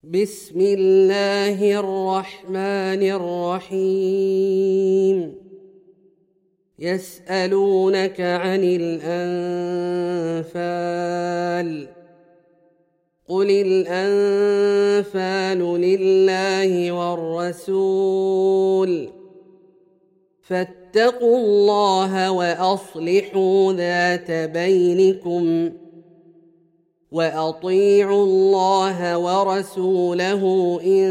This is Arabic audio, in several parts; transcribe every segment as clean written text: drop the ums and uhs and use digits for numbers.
بسم الله الرحمن الرحيم يسألونك عن الأنفال قل الأنفال لله والرسول فاتقوا الله وأصلحوا ذات بينكم وأطيعوا الله ورسوله إن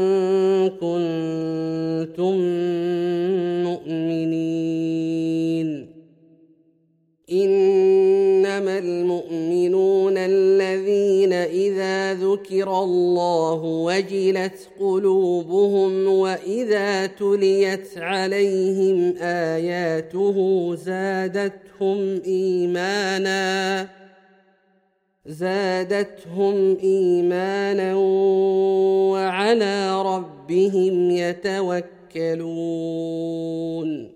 كنتم مؤمنين إنما المؤمنون الذين إذا ذكر الله وجلت قلوبهم وإذا تليت عليهم آياته زادتهم إيمانا وعلى ربهم يتوكلون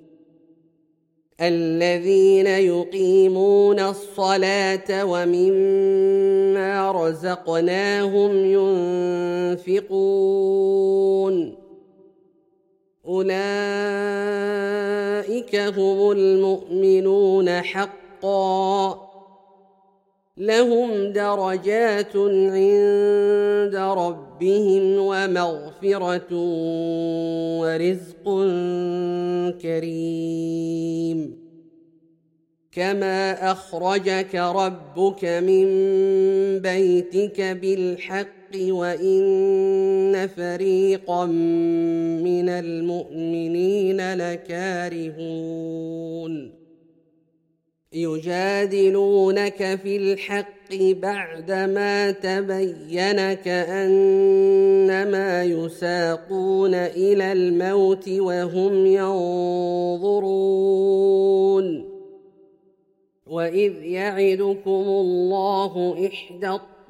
الذين يقيمون الصلاة ومما رزقناهم ينفقون أولئك هم المؤمنون حقا لهم درجات عند ربهم ومغفرة ورزق كريم كما أخرجك ربك من بيتك بالحق وإن فريقا من المؤمنين لكارهون يجادلونك في الحق بعدما تبين كأنما يساقون إلى الموت وهم ينظرون وإذ يعدكم الله إحدى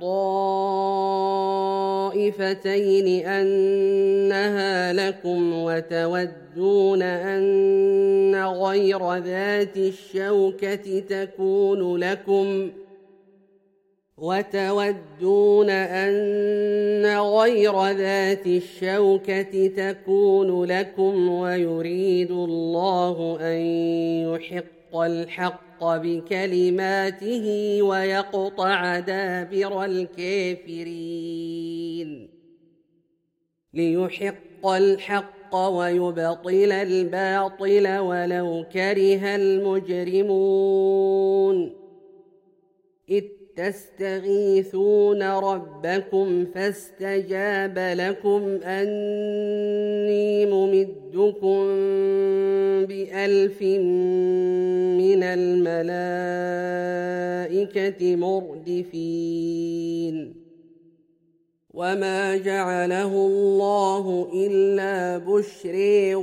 الطائفتين أنها لكم وتودون أن غير ذات الشوكة تكون لكم ويريد الله أن يحق الحق بكلماته ويقطع دابر الكافرين ليحق الحق ويبطل الباطل ولو كره المجرمون إذ تستغيثون ربكم فاستجاب لكم أني ممدكم ب1000 من الملائكة مردفين وما جعله الله إلا بشرى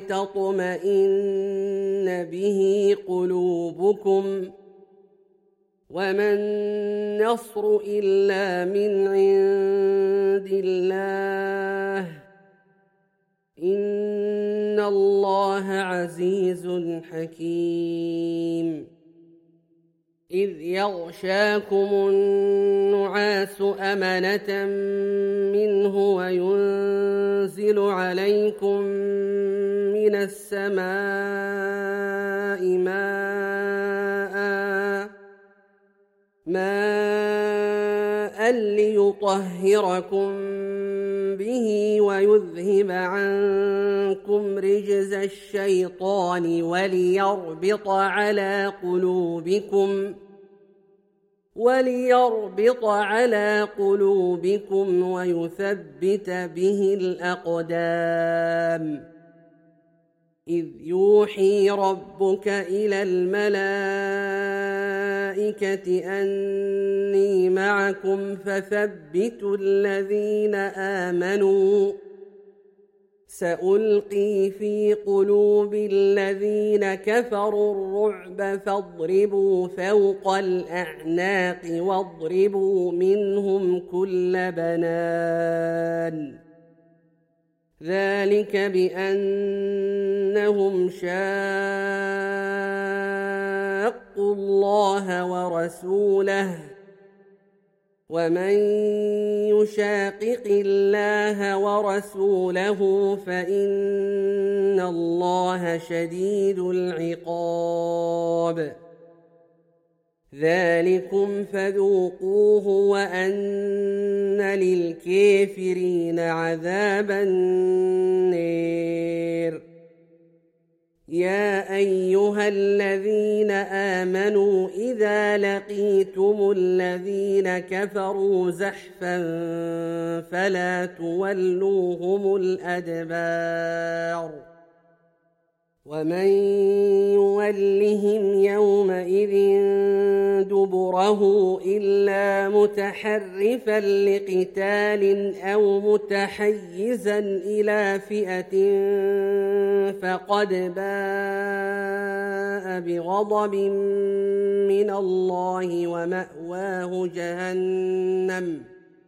ولتطمئن به قلوبكم وما النصر إلا من عند الله إن الله عزيز حكيم إذ يغشاكم النعاس أمنة منه وينزل عليكم من السماء ماء ليطهركم به ويذهب عنكم رجز الشيطان وليربط على قلوبكم ويثبت به الأقدام إذ يوحي ربك إلى الملائكة أني معكم فثبتوا الذين آمنوا سألقي في قلوب الذين كفروا الرعب فاضربوا فوق الأعناق واضربوا منهم كل بنان ذلك بأنهم شاقوا الله ورسوله ومن يشاقق الله ورسوله فإن الله شديد العقاب ذلكم فذوقوه وأن للكافرين عذاب النار يا أيها الذين آمنوا إذا لقيتم الذين كفروا زحفا فلا تولوهم الأدبار ومن يولهم يومئذ دبره إلا متحرفا لقتال أو متحيزا إلى فئة فقد باء بغضب من الله ومأواه جهنم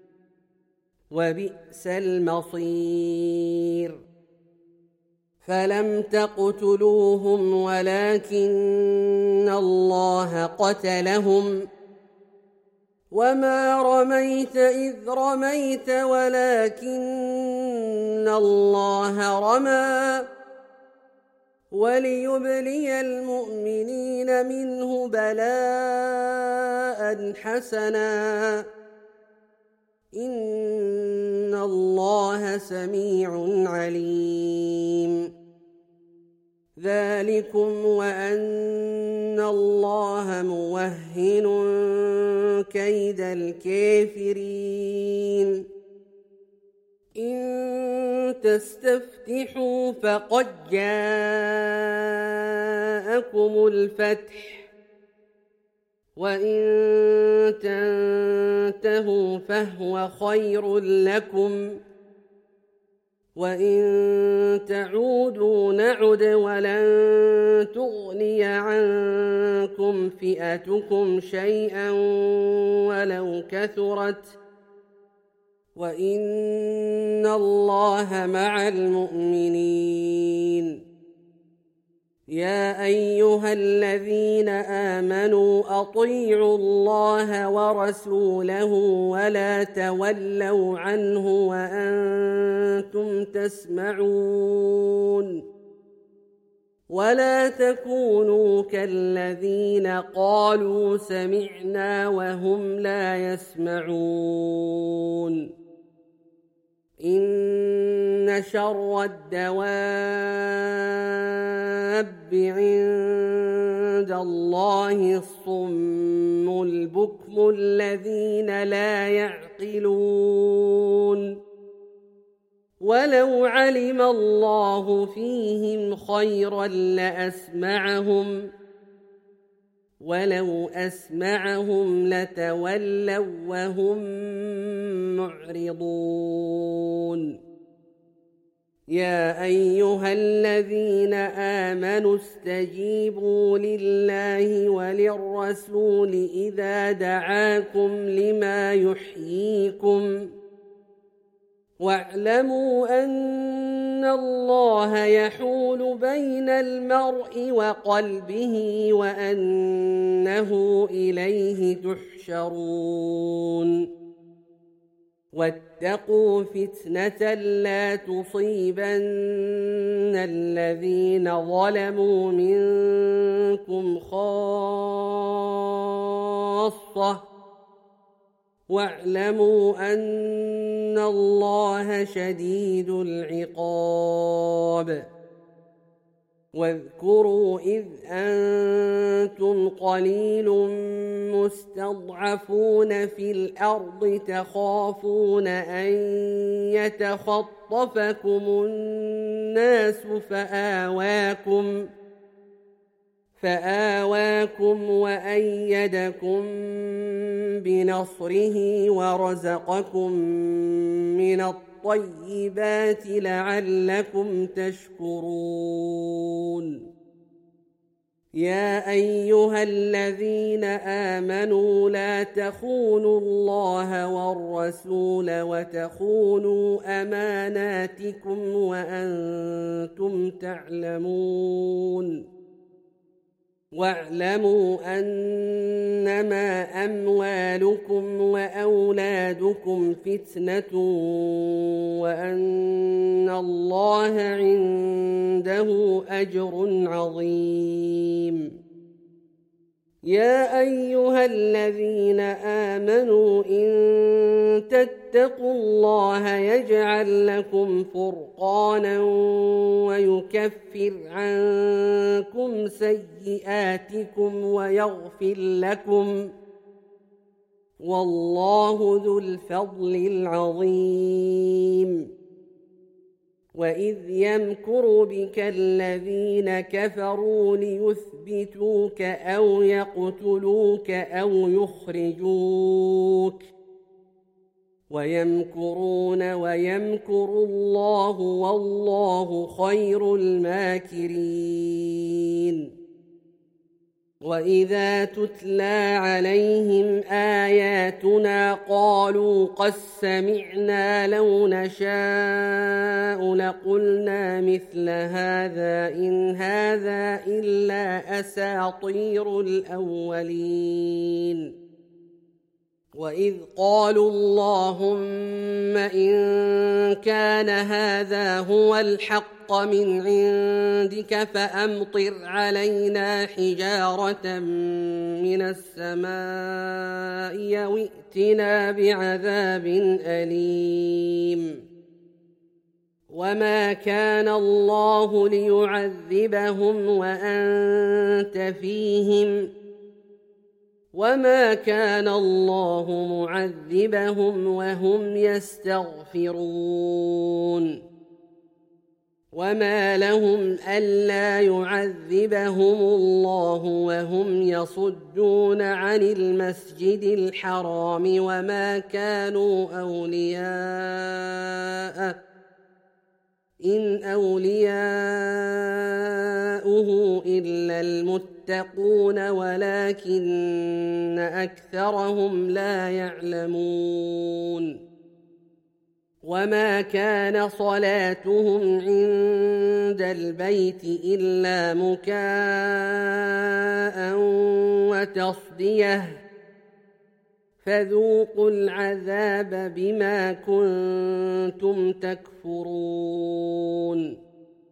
وبئس المصير فلم تقتلوهم ولكن الله قتلهم وما رميت إذ رميت ولكن الله رمى وليبلي المؤمنين منه بلاء حسنا إن الله سميع عليم ذلكم وأن الله موهن كيد الكافرين إن تستفتحوا فقد جاءكم الفتح وإن تنتهوا فهو خير لكم وإن تعودوا نعد ولن تغني عنكم فئتكم شيئا ولو كثرت وإن الله مع المؤمنين يا أيها الذين آمنوا أطيعوا الله ورسوله ولا تولوا عنه وأنتم تسمعون ولا تكونوا كالذين قالوا سمعنا وهم لا يسمعون إن شر الدواب عند الله الصم البكم الذين لا يعقلون ولو علم الله فيهم خيرا لأسمعهم ولو أسمعهم لتولوا وهم معرضون يا أيها الذين آمنوا استجيبوا لله وللرسول إذا دعاكم لما يحييكم واعلموا أن الله يحول بين المرء وقلبه وأنه إليه تحشرون واتقوا فتنة لا تصيبن الذين ظلموا منكم خاصة واعلموا أن الله شديد العقاب واذكروا إذ أنتم قليل مستضعفون في الأرض تخافون أن يتخطفكم الناس فآواكم وأيدكم بنصره ورزقكم من الطيبات لعلكم تشكرون يا أيها الذين آمنوا لا تخونوا الله والرسول وتخونوا أماناتكم وأنتم تعلمون واعلموا أنما أموالكم وأولادكم فتنة وأن الله عنده أجر عظيم. يا أيها الذين آمنوا إن تتقوا الله يجعل لكم فرقانا ويكفر عنكم سيئاتكم ويغفر لكم، والله ذو الفضل العظيم. وإذ يمكر بك الذين كفروا ليثبتوك أو يقتلوك أو يخرجوك ويمكرون ويمكر الله والله خير الماكرين. وإذا تتلى عليهم آياتنا قالوا قد سمعنا لو نشاء لقلنا مثل هذا إن هذا إلا أساطير الأولين. وإذ قالوا اللهم إن كان هذا هو الحق من عندك فأمطر علينا حجارة من السماء أو ائتنا بعذاب أليم. وما كان الله ليعذبهم وأنت فيهم وما كان الله معذبهم وهم يستغفرون. وما لهم ألا يعذبهم الله وهم يصدون عن المسجد الحرام وما كانوا أولياءه إن أولياؤه إلا المتقون ولكن أكثرهم لا يعلمون. وما كان صلاتهم عند البيت إلا مكاء وتصديه فذوقوا العذاب بما كنتم تكفرون.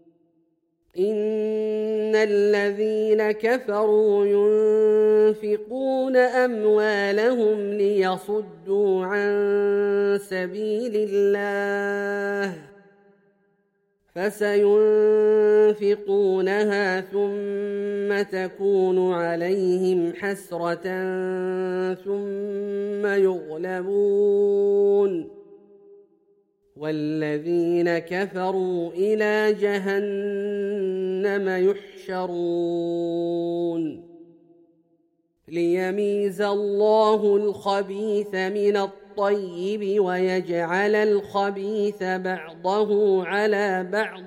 إن الذين كفروا ينفقون أموالهم ليصدوا عن سبيل الله فسينفقونها ثم تكون عليهم حسرة ثم يغلبون والذين كفروا إلى جهنم يحشرون. ليميز الله الخبيث من الطيب ويجعل الخبيث بعضه على بعض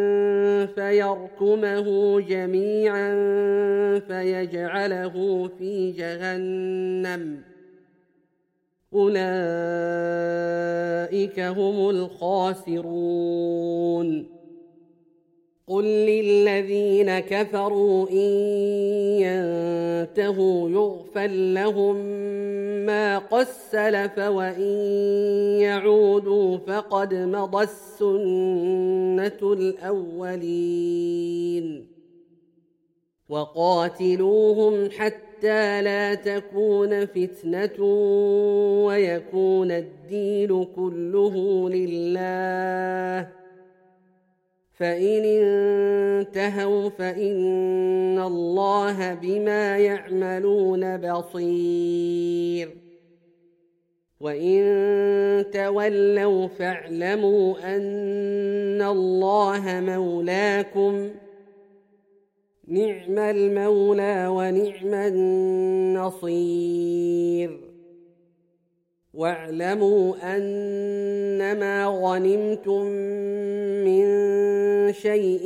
فيركمه جميعا فيجعله في جهنم أولئك هم الخاسرون. قل للذين كفروا إن ينتهوا يغفر لهم ما قد سلف وإن يعودوا فقد مضت سنة الأولين. وقاتلوهم حتى لا تكون فتنة ويكون الدين كله لله فإن انتهوا فإن الله بما يعملون بصير. وإن تولوا فاعلموا أن الله مولاكم نعم المولى ونعم النصير. واعلموا أنما غنمتم من شيء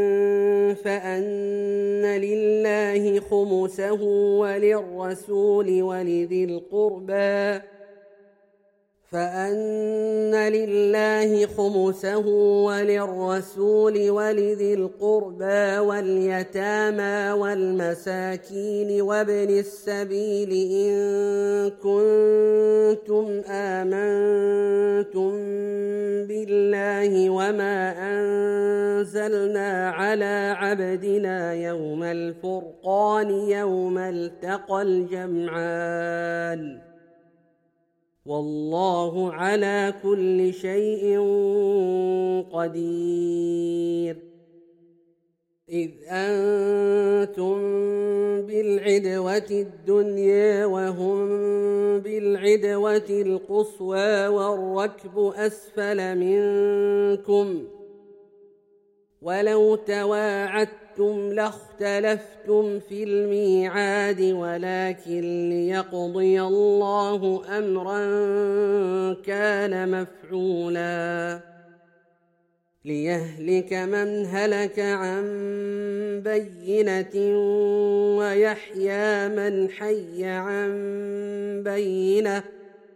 فأن لله خمسه وللرسول ولذي القربى فأن لله خمسه وللرسول ولذي القربى واليتامى والمساكين وابن السبيل إن كنتم آمنتم بالله وما أنزلنا على عبدنا يوم الفرقان يوم التقى الجمعان والله على كل شيء قدير. إذ أنتم بالعدوة الدنيا وهم بالعدوة القصوى والركب أسفل منكم ولو تواعدتم لاختلفتم في الميعاد ولكن ليقضي الله أمرا كان مفعولا ليهلك من هلك عن بينة ويحيى من حي عن بينة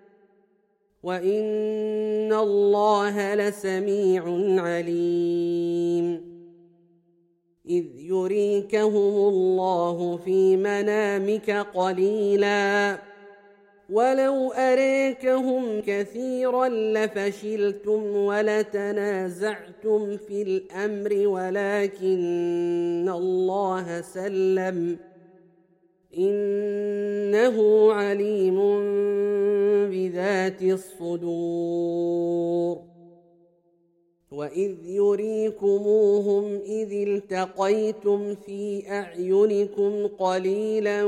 وإن الله لسميع عليم. إذ يريكهم الله في منامك قليلا ولو أريكهم كثيرا لفشلتم ولتنازعتم في الأمر ولكن الله سلم إنه عليم بذات الصدور. وإذ يريكموهم إذ التقيتم في أعينكم قليلا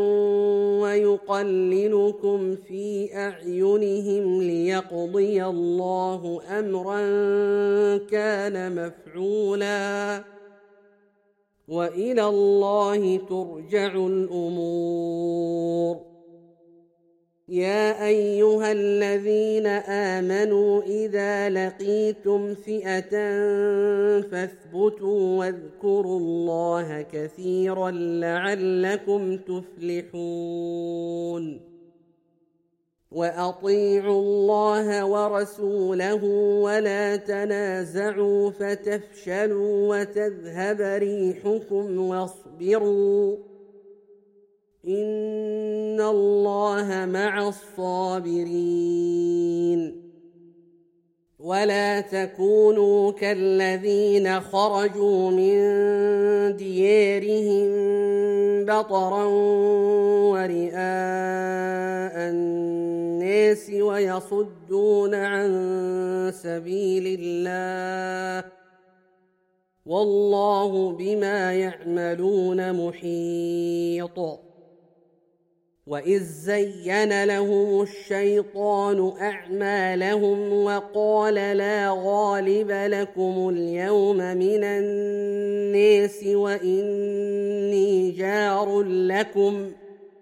ويقللكم في أعينهم ليقضي الله أمرا كان مفعولا وإلى الله ترجع الأمور. يا أيها الذين آمنوا إذا لقيتم فئة فاثبتوا واذكروا الله كثيرا لعلكم تفلحون. وأطيعوا الله ورسوله ولا تنازعوا فتفشلوا وتذهب ريحكم واصبروا إن الله مع الصابرين. ولا تكونوا كالذين خرجوا من ديارهم بطرا ورئاء الناس ويصدون عن سبيل الله والله بما يعملون محيط. وإذ زين لهم الشيطان أعمالهم وقال لا غالب لكم اليوم من الناس وإني جار لكم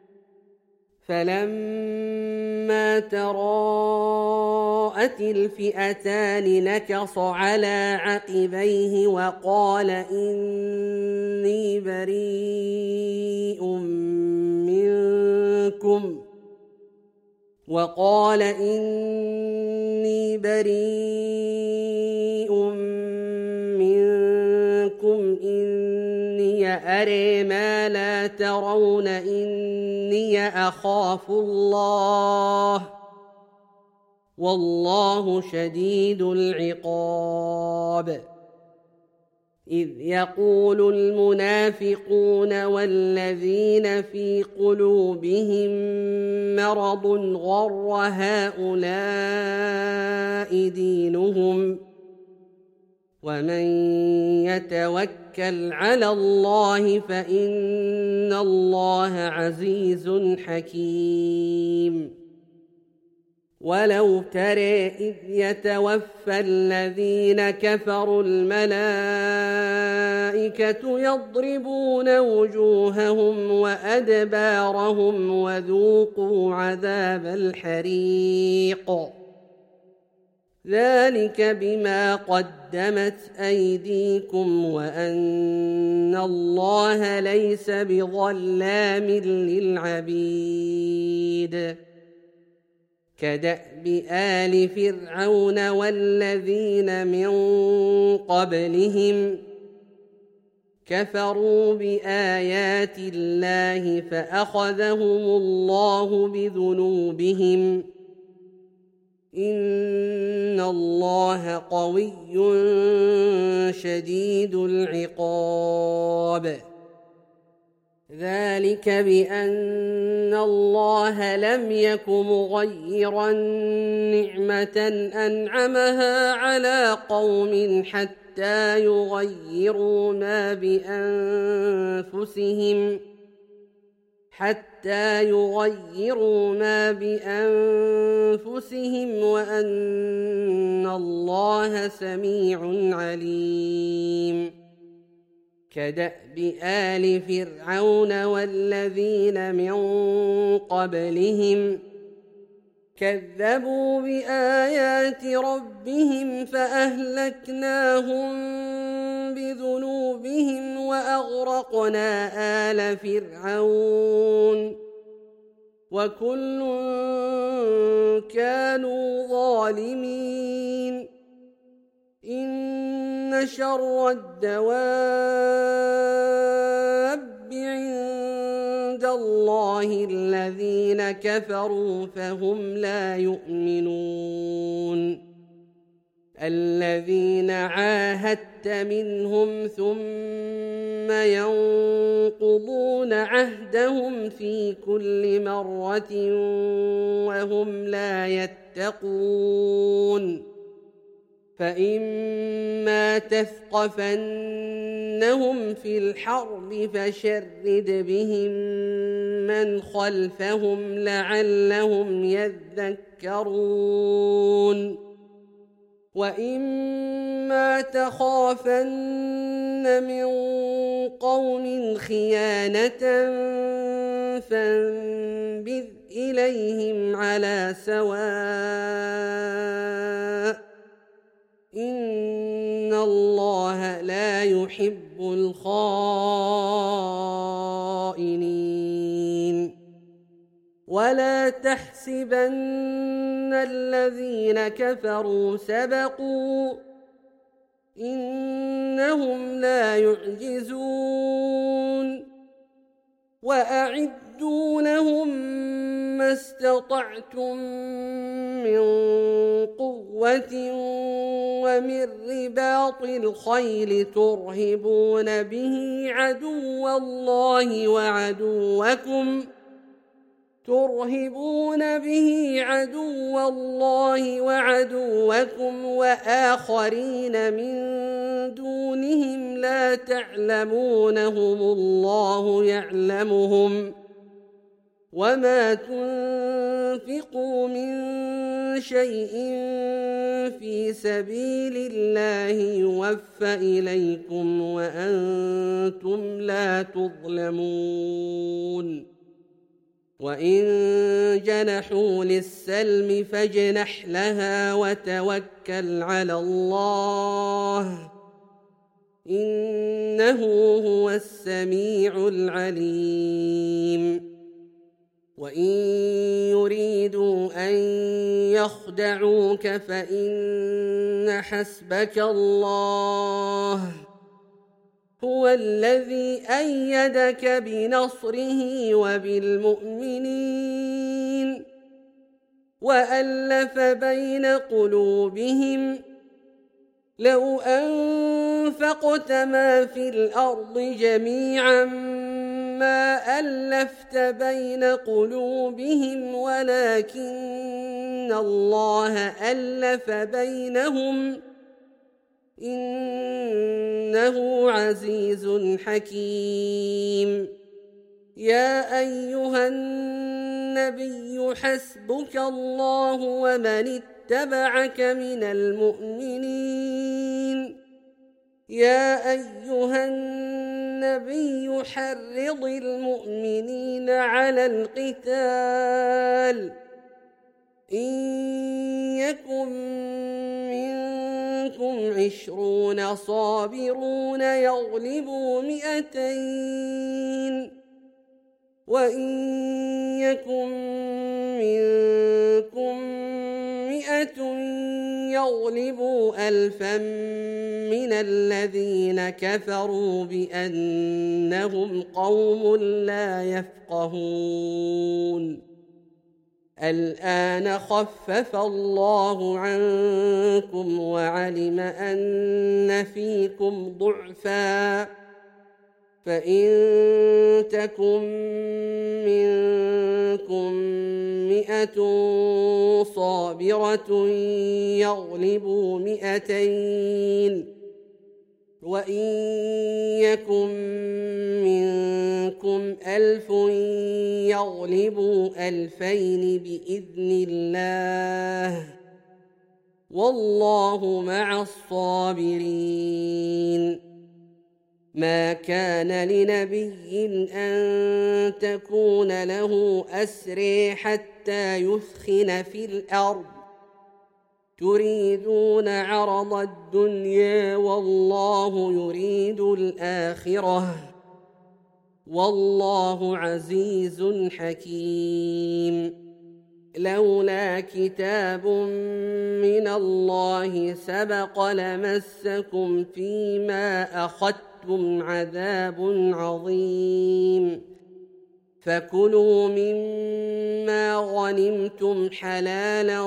فلما تراءت الفئتان نكص على عقبيه وقال إني بريء منكم إني أرى ما لا ترون إني أخاف الله والله شديد العقاب. إذ يقول المنافقون والذين في قلوبهم مرض غر هؤلاء دينهم ومن يتوكل على الله فإن الله عزيز حكيم. ولو ترى إذ يتوفى الذين كفروا الملائكة يضربون وجوههم وأدبارهم وذوقوا عذاب الحريق ذلك بما قدمت أيديكم وأن الله ليس بظلام للعبيد. كدأب آل فرعون والذين من قبلهم كفروا بآيات الله فأخذهم الله بذنوبهم إن الله قوي شديد العقاب ذلك بأن الله لم يك مغيرا نعمة أنعمها على قوم حتى يغيروا ما بأنفسهم وأن الله سميع عليم كدأب آل فرعون والذين من قبلهم كذبوا بآيات ربهم فأهلكناهم بذنوبهم وأغرقنا آل فرعون وكل كانوا ظالمين إن شر الدواب عند الله الذين كفروا فهم لا يؤمنون الذين عاهدت منهم ثم ينقضون عهدهم في كل مرة وهم لا يتقون فإما تثقفنهم في الحرب فشرد بهم من خلفهم لعلهم يذكرون وإما تخافن من قوم خيانة فانبذ إليهم على سواء إن الله لا يحب الخائنين ولا تحسبن الذين كفروا سبقوا إنهم لا يعجزون وأعدوا لهم ما استطعتم من قوة ومن رباط الخيل ترهبون به عدو الله وعدوكم وآخرين من دونهم لا تعلمونهم الله يعلمهم وما تنفقوا من شيء في سبيل الله يوفى إليكم وأنتم لا تظلمون وإن جنحوا للسلم فاجنح لها وتوكل على الله إنه هو السميع العليم وإن يريدوا أن يخدعوك فإن حسبك الله هو الذي أيدك بنصره وبالمؤمنين وألف بين قلوبهم لو أنفقت ما في الأرض جميعا ما ألفت بين قلوبهم ولكن الله ألف بينهم إنه عزيز حكيم يا أيها النبي حسبك الله ومن اتبعك من المؤمنين يا أيها النبي حرض المؤمنين على القتال إن يكن منكم 20 صابرون يغلبوا 200 وإن يكن منكم مئة يغلبوا ألفا من الذين كفروا بأنهم قوم لا يفقهون الآن خفف الله عنكم وعلم أن فيكم ضعفا فإن تكن منكم 100 صابرة يغلبوا 200 وإن يكن منكم 1000 يغلبوا 2000 بإذن الله والله مع الصابرين ما كان لنبي أن تكون له أسرى حتى يثخن في الأرض تريدون عرض الدنيا والله يريد الآخرة والله عزيز حكيم لولا كتاب من الله سبق لمسكم فيما أخذتم عذاب عظيم فكلوا مما غنمتم حلالا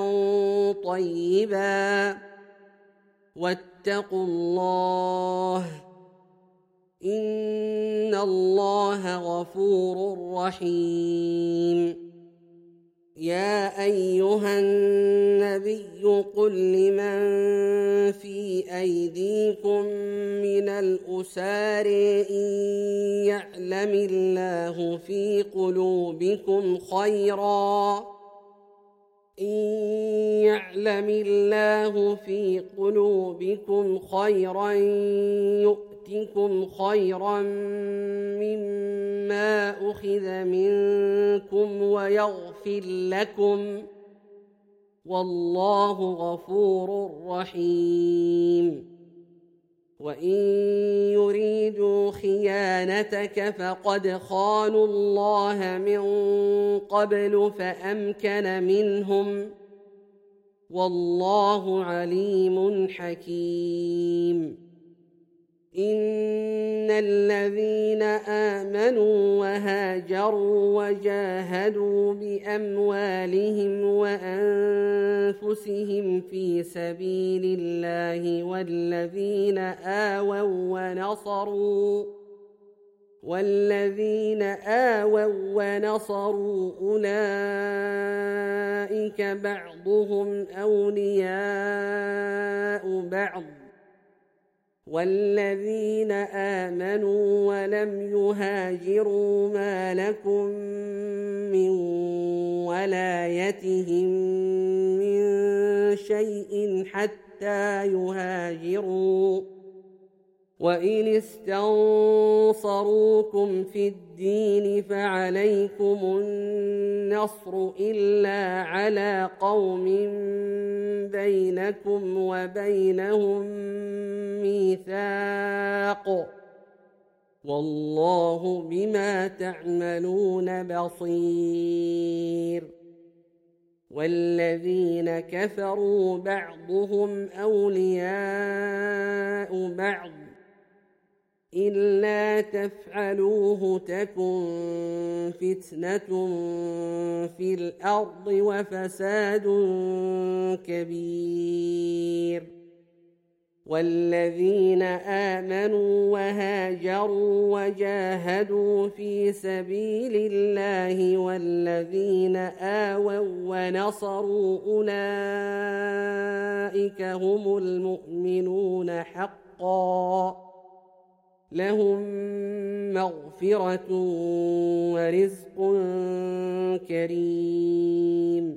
طيبا واتقوا الله إن الله غفور رحيم يا أيها النبي قل لمن في أيديكم من الأسار إن يعلم الله في قلوبكم خيرا يؤتكم خيرا مما أخذ منكم ويغفر لكم والله غفور رحيم وإن يريدوا خيانتك فقد خانوا الله من قبل فأمكن منهم والله عليم حكيم إن الذين آمنوا وهاجروا وجاهدوا بأموالهم وأنفسهم في سبيل الله والذين آووا ونصروا أولئك بعضهم أولياء بعض والذين آمنوا ولم يهاجروا ما لكم من ولايتهم من شيء حتى يهاجروا وإن استنصروكم في الدين فعليكم النصر إلا على قوم بينكم وبينهم ميثاق والله بما تعملون بصير والذين كفروا بعضهم أولياء بعض إلا تفعلوه تكن فتنة في الأرض وفساد كبير والذين آمنوا وهاجروا وجاهدوا في سبيل الله والذين آووا ونصروا أولئك هم المؤمنون حقا لهم مغفرة ورزق كريم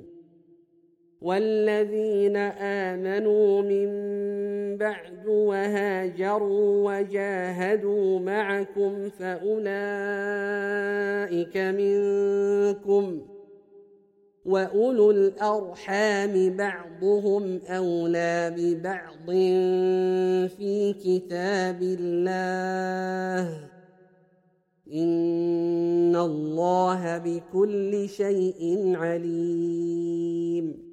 والذين آمنوا من بعد وهاجروا وجاهدوا معكم فأولئك منكم وأولو الأرحام بعضهم أولى ببعض في كتاب الله إن الله بكل شيء عليم